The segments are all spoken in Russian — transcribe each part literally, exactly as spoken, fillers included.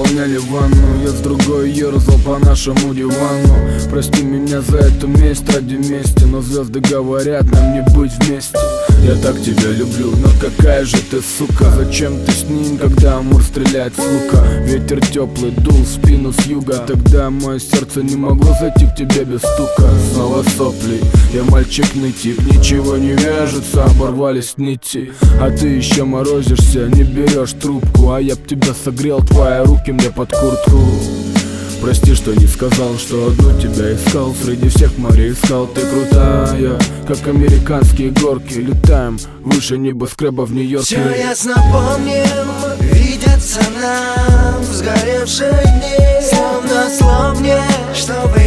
наполняли ванну. Я с другой ерзал по нашему дивану. Прости меня за эту месть ради мести, но звезды говорят нам не быть вместе. Я так тебя люблю, но какая же ты сука. Зачем ты с ним, когда Амур стреляет с лука? Ветер теплый дул в спину с юга. Тогда мое сердце не могло зайти к тебе без стука. Снова сопли, я мальчикный тип. Ничего не вяжется, оборвались нити. А ты еще морозишься, не берешь трубку. А я б тебя согрел, твои руки мне под куртку. Прости, что не сказал, что одну тебя искал. Среди всех морей искал, ты крутая, как американские горки. Летаем выше небоскреба в Нью-Йорке. Все ясно помним, видятся нам в сгоревшие дни. Словно слов мне, чтобы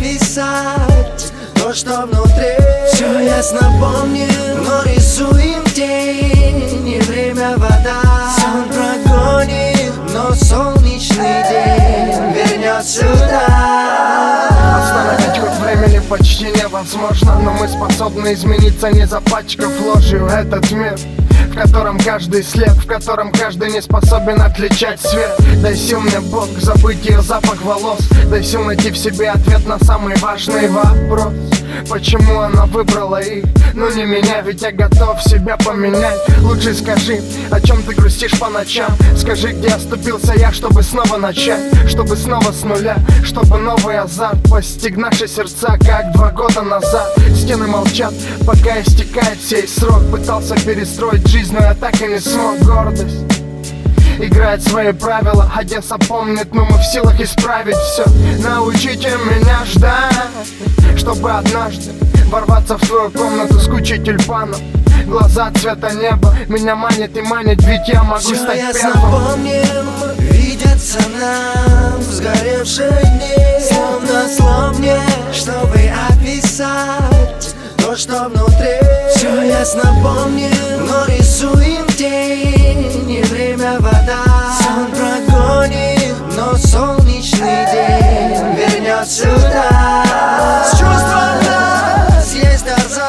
описать то, что внутри. Все ясно помним, но рисуем тени. Время, вода, сон прогонит, но солнечный день вернет сюда. Остановить ход времени почти невозможно, но мы способны измениться, не запачкав ложью этот мир, в котором каждый след, в котором каждый не способен отличать свет. Дай сил мне, Бог, забыть ее запах волос. Дай сил найти в себе ответ на самый важный вопрос: почему она выбрала их, ну не меня, ведь я готов себя поменять. Лучше скажи, о чем ты грустишь по ночам. Скажи, где оступился я, чтобы снова начать, чтобы снова с нуля, чтобы новый азарт постиг наши сердца, как два года назад. Стены молчат, пока истекает сей срок. Пытался перестроить жизнь, но я так и не смог. Гордость играет свои правила, Одесса помнит, но мы в силах исправить все. Научите меня ждать, чтобы однажды ворваться в твою комнату с кучей тюльпанов. Глаза цвета неба меня манит и манит, ведь я могу Все стать ясно первым. помним, видятся нам в сгоревшие дни. Словно слов мне, чтобы описать то, что внутри. Все ясно помним, но рисуем тени. Время, вода, сон прогонит, но солнечный день вернет сюда. С чувством нас есть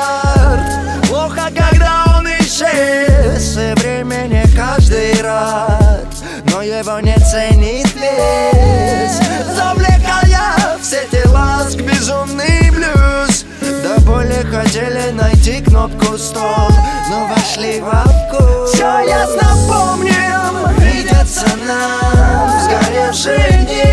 азарт, плохо, когда он исчез. И времени каждый рад, но его не ценит весь. Завлекая все тела в безумный блюз. До боли хотели найти кнопку стоп, но вошли во вкус. Все ясно помним, видятся нам в сгоревшие дни.